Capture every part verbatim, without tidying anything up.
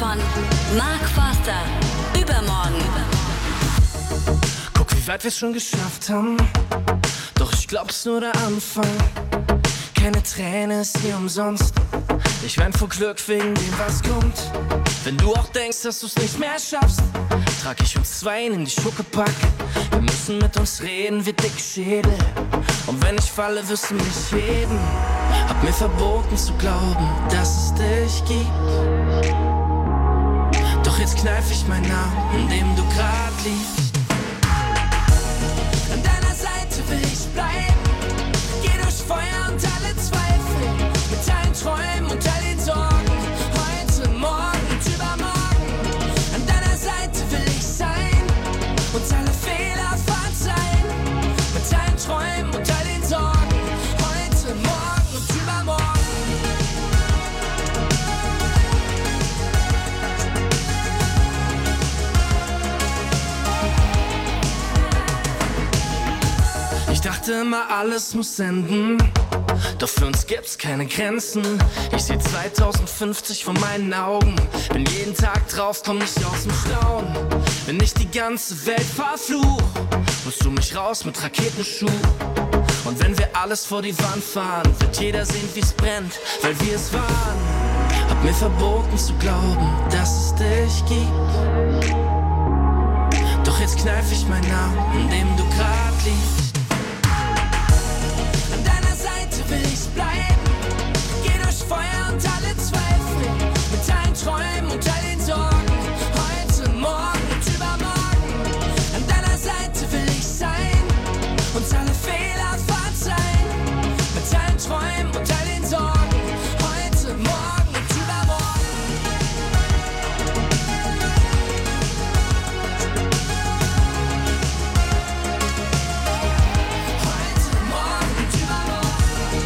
von Mark Forster. Übermorgen. Guck, wie weit wir's schon geschafft haben. Doch ich glaub's nur der Anfang. Keine Träne ist hier umsonst. Ich wein vor Glück wegen dem, was kommt. Wenn du auch denkst, dass du's nicht mehr schaffst, trag ich uns zwei in die Schuckepack. Wir müssen mit uns reden wie dicke Schädel. Und wenn ich falle, wirst du mich heben. Hab mir verboten zu glauben, dass es dich gibt. Doch jetzt kneif ich meinen Namen, in dem du grad liegst. An deiner Seite will ich bleiben. Geh durch Feuer und alle Zweifel. Mit deinen Träumen und all den Sorgen. Heute, morgen und übermorgen. An deiner Seite will ich sein. Uns alle Fehler verzeihen. Mit deinen Träumen und all den Sorgen. Heute, morgen und übermorgen. Ich dachte immer, alles muss enden. Doch für uns gibt's keine Grenzen. Ich seh zweitausendfünfzig vor meinen Augen. Bin jeden Tag drauf, komm nicht aus dem Staunen. Wenn ich die ganze Welt verfluch, holst du mich raus mit Raketenschuh. Und wenn wir alles vor die Wand fahren, wird jeder sehen, wie's brennt, weil wir es waren. Hab mir verboten zu glauben, dass es dich gibt. Doch jetzt kneif ich meinen Namen, in dem du grad liegst. An deiner Seite will ich bleiben. Geh durch Feuer und alle Zweifel. Mit deinen Träumen und all den Sorgen. Heute, morgen und übermorgen. An deiner Seite will ich sein. Uns alle Fehler verzeihen. Mit deinen Träumen und all den Sorgen. Heute, morgen und übermorgen. Heute, morgen und übermorgen.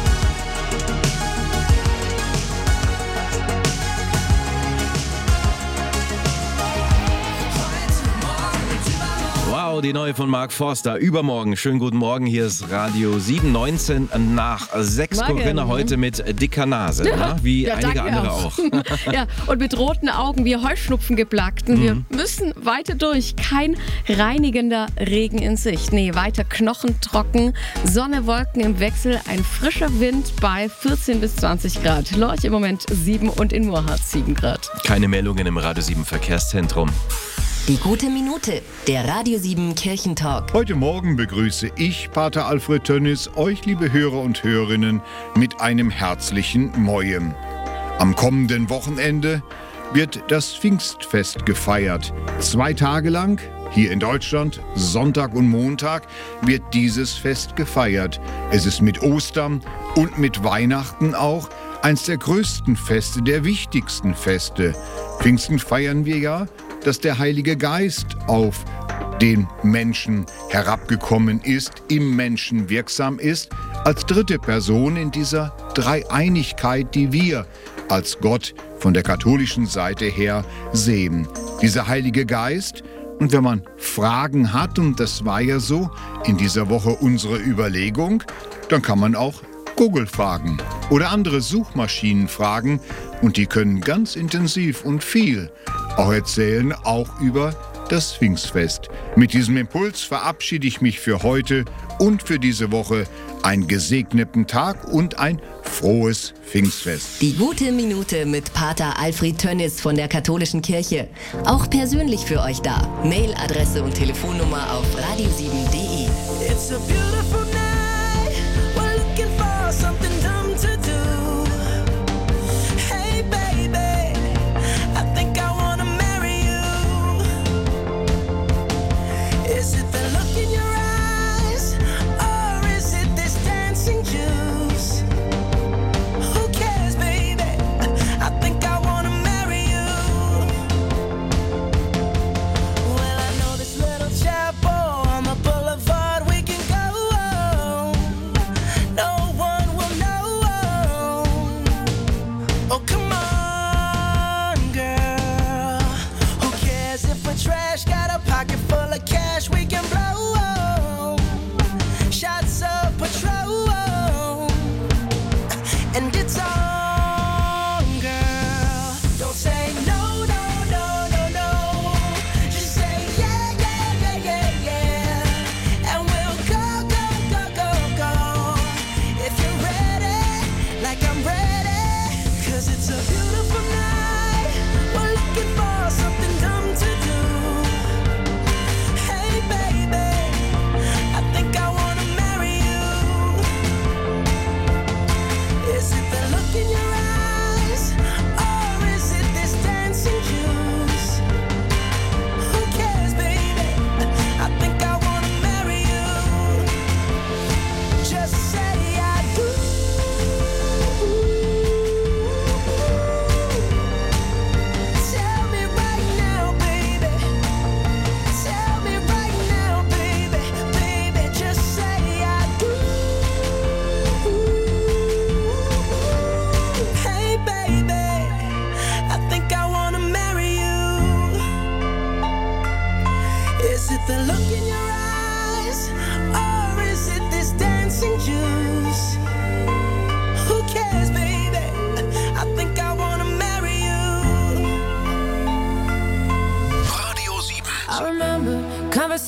Heute, morgen und übermorgen. Wow, die neue von Mark Forster. Übermorgen. Schönen guten Morgen. Hier ist Radio sieben neunzehn nach sechs. Morgen. Corinna heute mit dicker Nase. Ja, ne? Wie ja, einige danke andere auch. auch. Ja, und mit roten Augen wie Heuschnupfen geplackten. Mhm. Wir müssen weiter durch. Kein reinigender Regen in Sicht. Nee, weiter knochentrocken. Sonne, Wolken im Wechsel. Ein frischer Wind bei vierzehn bis zwanzig Grad. Lorch im Moment sieben und in Moorhardt sieben Grad. Keine Meldungen im Radio sieben Verkehrszentrum. Die gute Minute, der Radio sieben Kirchentalk. Heute Morgen begrüße ich, Pater Alfred Tönnis, euch, liebe Hörer und Hörerinnen, mit einem herzlichen Mojem. Am kommenden Wochenende wird das Pfingstfest gefeiert. Zwei Tage lang, hier in Deutschland, Sonntag und Montag, wird dieses Fest gefeiert. Es ist mit Ostern und mit Weihnachten auch eins der größten Feste, der wichtigsten Feste. Pfingsten feiern wir ja, dass der Heilige Geist auf den Menschen herabgekommen ist, im Menschen wirksam ist, als dritte Person in dieser Dreieinigkeit, die wir als Gott von der katholischen Seite her sehen. Dieser Heilige Geist, und wenn man Fragen hat, und das war ja so in dieser Woche unsere Überlegung, dann kann man auch Google fragen oder andere Suchmaschinen fragen, und die können ganz intensiv und viel auch erzählen, auch über das Pfingstfest. Mit diesem Impuls verabschiede ich mich für heute und für diese Woche. Einen gesegneten Tag und ein frohes Pfingstfest. Die gute Minute mit Pater Alfred Tönnis von der Katholischen Kirche. Auch persönlich für euch da. Mailadresse und Telefonnummer auf radio sieben punkt de. It's a beautiful night. We're looking for something dumb to do. Hey baby, I think I wanna marry you. Is it the look in your eyes, or is it this dancing juice? Who cares, baby? I think I wanna marry you. Well, I know this little chapel on the boulevard we can go.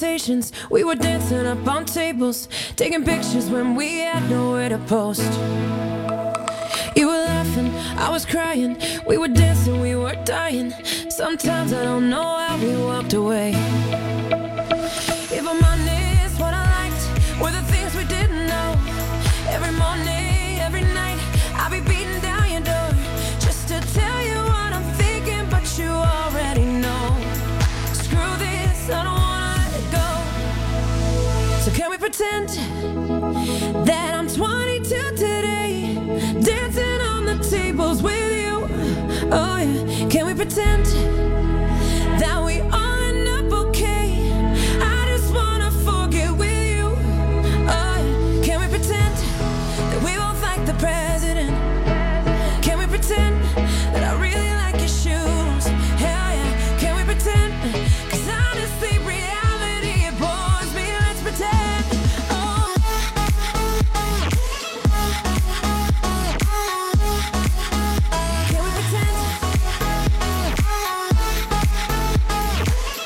conversations. We were dancing up on tables, taking pictures when we had nowhere to post. You were laughing, I was crying. We were dancing, we were dying. Sometimes I don't know how we walked away. If I'm honest, what I liked were the things we didn't know. Every morning, every night, I'll be beating down your door just to tell you what I'm thinking, but you already know. Screw this, I don't wanna let it go. So can we pretend that I'm twenty-two today, dancing on the tables with you? Oh yeah, can we pretend